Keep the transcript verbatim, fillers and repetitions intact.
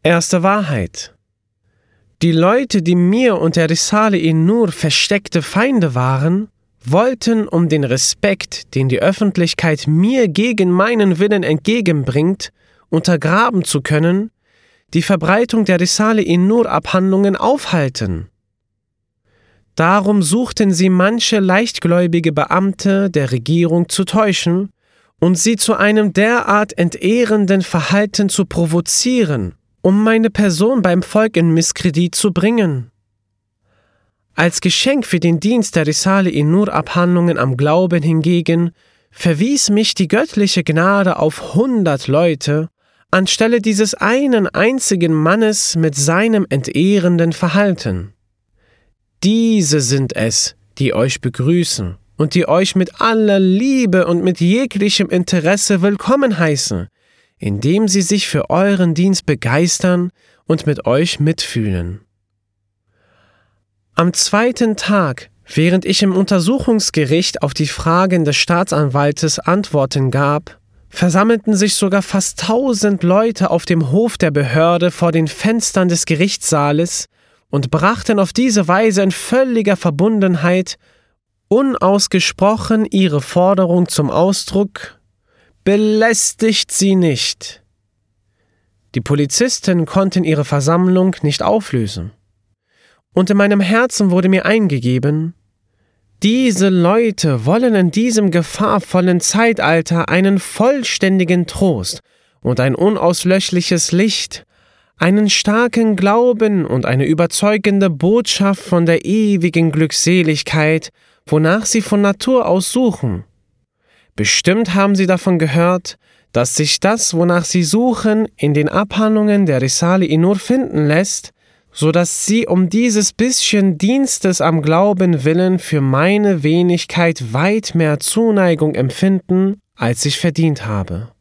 Erste Wahrheit. Die Leute, die mir und der Risale-i Nur versteckte Feinde waren, wollten, um den Respekt, den die Öffentlichkeit mir gegen meinen Willen entgegenbringt, untergraben zu können, die Verbreitung der Risale-i Nur-Abhandlungen aufhalten. Darum suchten sie manche leichtgläubige Beamte der Regierung zu täuschen und sie zu einem derart entehrenden Verhalten zu provozieren, um meine Person beim Volk in Misskredit zu bringen. Als Geschenk für den Dienst der Risale-i Nur-Abhandlungen am Glauben hingegen verwies mich die göttliche Gnade auf hundert Leute, anstelle dieses einen einzigen Mannes mit seinem entehrenden Verhalten. Diese sind es, die euch begrüßen und die euch mit aller Liebe und mit jeglichem Interesse willkommen heißen, indem sie sich für euren Dienst begeistern und mit euch mitfühlen. Am zweiten Tag, während ich im Untersuchungsgericht auf die Fragen des Staatsanwaltes Antworten gab, versammelten sich sogar fast tausend Leute auf dem Hof der Behörde vor den Fenstern des Gerichtssaales und brachten auf diese Weise in völliger Verbundenheit unausgesprochen ihre Forderung zum Ausdruck: Belästigt sie nicht! Die Polizisten konnten ihre Versammlung nicht auflösen. Und in meinem Herzen wurde mir eingegeben: Diese Leute wollen in diesem gefahrvollen Zeitalter einen vollständigen Trost und ein unauslöschliches Licht, einen starken Glauben und eine überzeugende Botschaft von der ewigen Glückseligkeit, wonach sie von Natur aus suchen. Bestimmt haben sie davon gehört, dass sich das, wonach sie suchen, in den Abhandlungen der Risale-i Nur finden lässt, so dass sie um dieses bisschen Dienstes am Glauben willen für meine Wenigkeit weit mehr Zuneigung empfinden, als ich verdient habe.